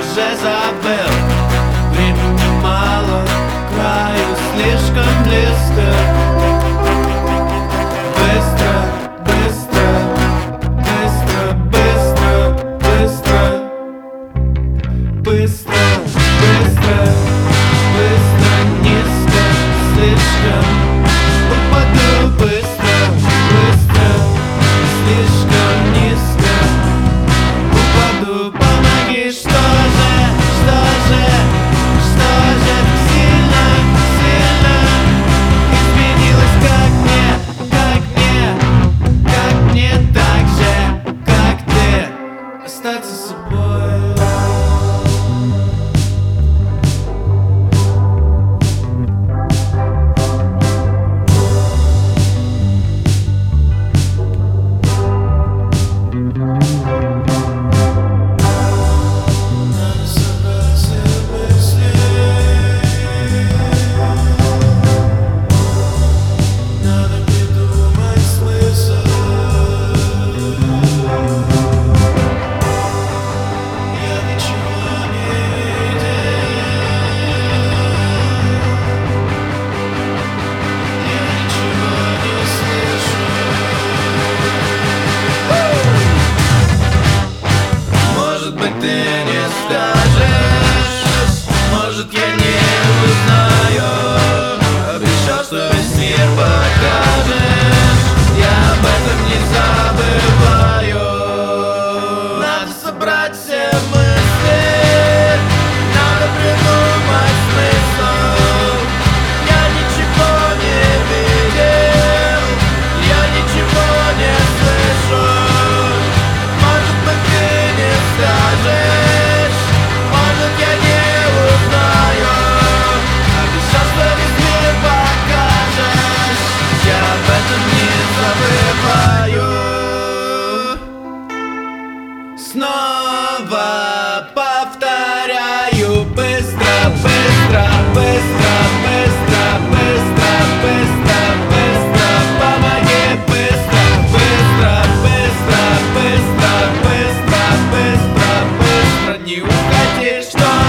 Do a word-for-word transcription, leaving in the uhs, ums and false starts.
уже забыл. Времени мало, к краю слишком близко. Быстро, быстро, быстро, быстро, быстро, быстро, быстро, быстро, низко, слишком. Упаду быстро, быстро, слишком низко. Упаду, помоги, что же, что же, что же сильно, сильно изменилось, как мне, как мне, как мне так же, как ты, остаться собой. Ты не скажешь, может, я не узнаю. Обещал, что весь мир покажешь, я об этом не забываю. Надо собрать все мысли, надо придумать смысл. Я ничего не видел, я ничего не слышу. Может быть, ты не скажешь, может, я не узнаю. Обещал, что весь мир покажешь, я об этом не забываю. Снова повторяю, быстро, быстро, быстро, быстро, быстро, быстро, быстро, помоги, быстро, быстро, быстро, быстро, быстро, быстро, быстро, не уходи, что